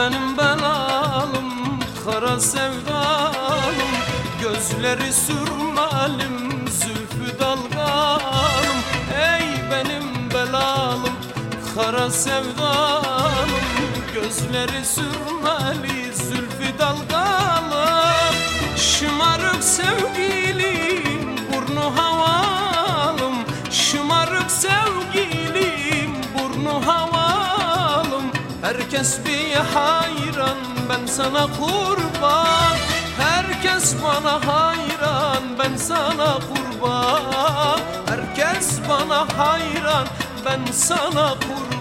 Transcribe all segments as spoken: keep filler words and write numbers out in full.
benim belalım, kara sevdalım, gözleri sürmelim, zülfü dalgalım. Ey benim belalım, kara sevdalım, gözleri sürmeli, zülfü dalgalım. Şımarık sevgilim, burnu havalım, şımarık sevgilim, burnu havalım. Herkes bir hayran, ben sana kurban. Herkes bana hayran, ben sana kurban. Herkes bana hayran, ben sana kurban.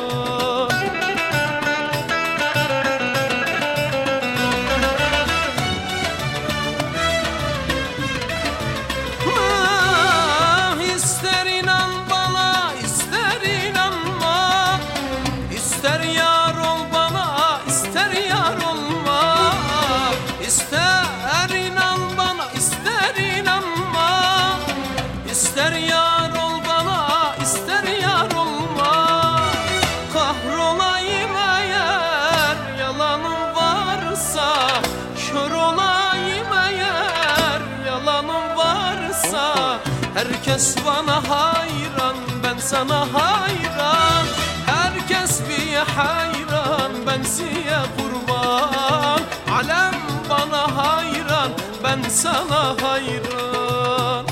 İster yar ol bana, ister yar olma. Kahrolayım eğer yalanım varsa, kör olayım eğer yalanım varsa. Herkes bana hayran, ben sana hayran. Herkes bir hayran, ben size kurban. Alem bana hayran, ben sana hayran.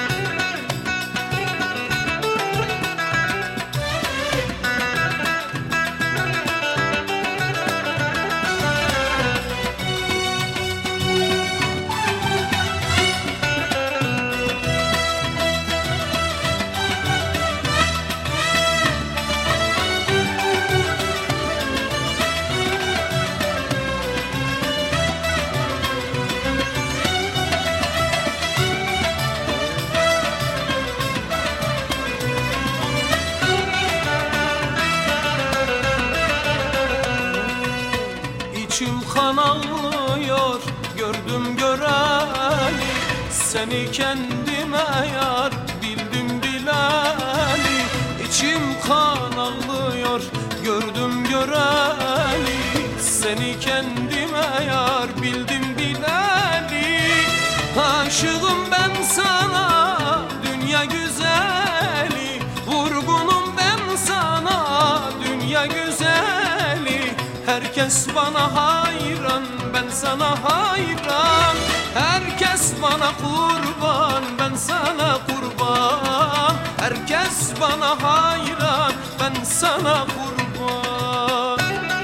İçim kan ağlıyor, gördüm göreli. Seni kendime yar, bildim bileli. İçim kan ağlıyor, gördüm göreli. Seni kendime yar, bildim bileli. Aşığım ben sana, dünya güzeli. Vurgunum ben sana, dünya güzeli. Herkes bana hayran, ben sana hayran. Herkes bana kurban, ben sana kurban. Herkes bana hayran, ben sana kurban.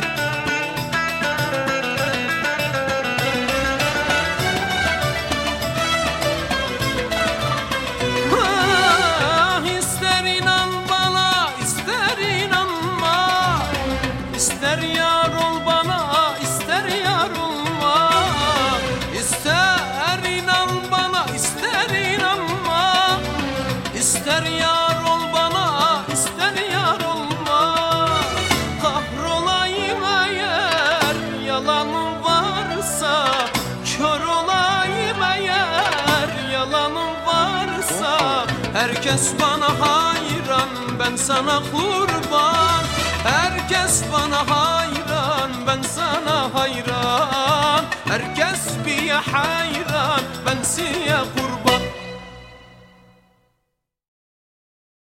Ah, ister inan bana, ister inanma. İster yar ol bana, ister yar olma. İster inan bana, ister inanma. İster yar ol bana, ister yar olma. Kahrolayım eğer yalanım varsa, kör olayım eğer yalanım varsa. Herkes bana hayran, ben sana kurban. Herkes bana hayran, ben sana hayran. Herkes bir hayran.